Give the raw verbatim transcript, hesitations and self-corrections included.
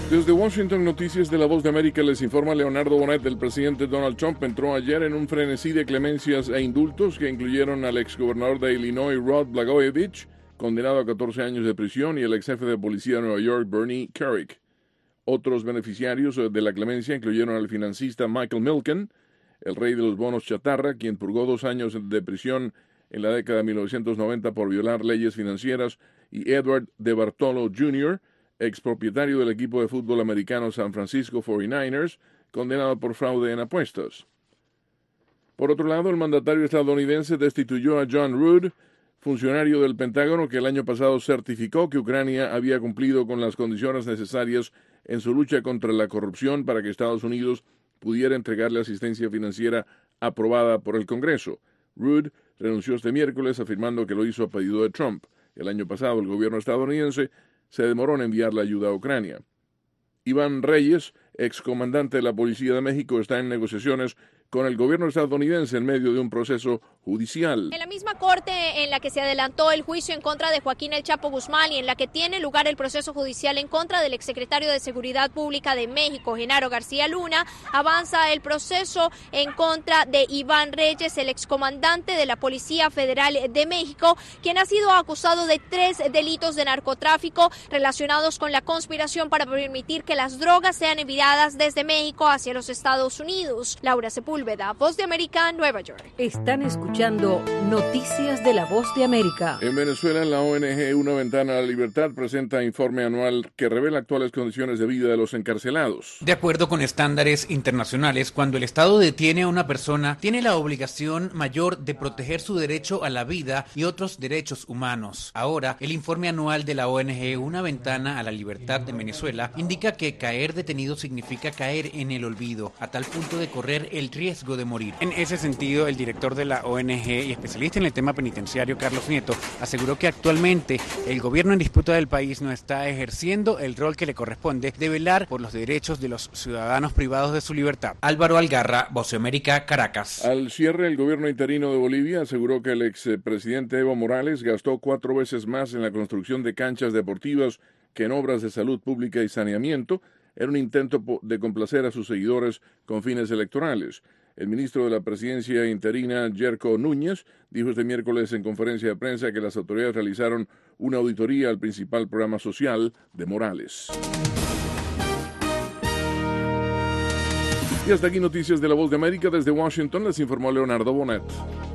Desde Washington, Noticias de la Voz de América, les informa Leonardo Bonet. El presidente Donald Trump entró ayer en un frenesí de clemencias e indultos que incluyeron al exgobernador de Illinois, Rod Blagojevich, condenado a catorce años de prisión, y el ex jefe de policía de Nueva York, Bernie Kerik. Otros beneficiarios de la clemencia incluyeron al financista Michael Milken, el rey de los bonos chatarra, quien purgó dos años de prisión en la década de mil novecientos noventa por violar leyes financieras, y Edward de Bartolo junior, expropietario del equipo de fútbol americano San Francisco cuarenta y nueve ers, condenado por fraude en apuestas. Por otro lado, el mandatario estadounidense destituyó a John Rood, funcionario del Pentágono que el año pasado certificó que Ucrania había cumplido con las condiciones necesarias en su lucha contra la corrupción para que Estados Unidos pudiera entregarle asistencia financiera aprobada por el Congreso. Rood renunció este miércoles afirmando que lo hizo a pedido de Trump. El año pasado el gobierno estadounidense se demoró en enviar la ayuda a Ucrania. Iván Reyes, excomandante de la Policía de México, está en negociaciones con el gobierno estadounidense en medio de un proceso judicial. En la misma corte en la que se adelantó el juicio en contra de Joaquín El Chapo Guzmán y en la que tiene lugar el proceso judicial en contra del exsecretario de Seguridad Pública de México, Genaro García Luna, avanza el proceso en contra de Iván Reyes, el excomandante de la Policía Federal de México, quien ha sido acusado de tres delitos de narcotráfico relacionados con la conspiración para permitir que las drogas sean enviadas desde México hacia los Estados Unidos. Laura Sepúlveda, Voz de América, Nueva York. Están escuchando Noticias de la Voz de América. En Venezuela, la O N G Una Ventana a la Libertad presenta informe anual que revela actuales condiciones de vida de los encarcelados. De acuerdo con estándares internacionales, cuando el Estado detiene a una persona, tiene la obligación mayor de proteger su derecho a la vida y otros derechos humanos. Ahora, el informe anual de la O N G Una Ventana a la Libertad de Venezuela indica que caer detenido significa caer en el olvido, a tal punto de correr el riesgo de morir. En ese sentido, el director de la O N G y especialista en el tema penitenciario, Carlos Nieto, aseguró que actualmente el gobierno en disputa del país no está ejerciendo el rol que le corresponde de velar por los derechos de los ciudadanos privados de su libertad. Álvaro Algarra, Voz de América, Caracas. Al cierre, el gobierno interino de Bolivia aseguró que el expresidente Evo Morales gastó cuatro veces más en la construcción de canchas deportivas que en obras de salud pública y saneamiento, en un intento de complacer a sus seguidores con fines electorales. El ministro de la Presidencia interina, Yerko Núñez, dijo este miércoles en conferencia de prensa que las autoridades realizaron una auditoría al principal programa social de Morales. Y hasta aquí Noticias de la Voz de América. Desde Washington les informó Leonardo Bonet.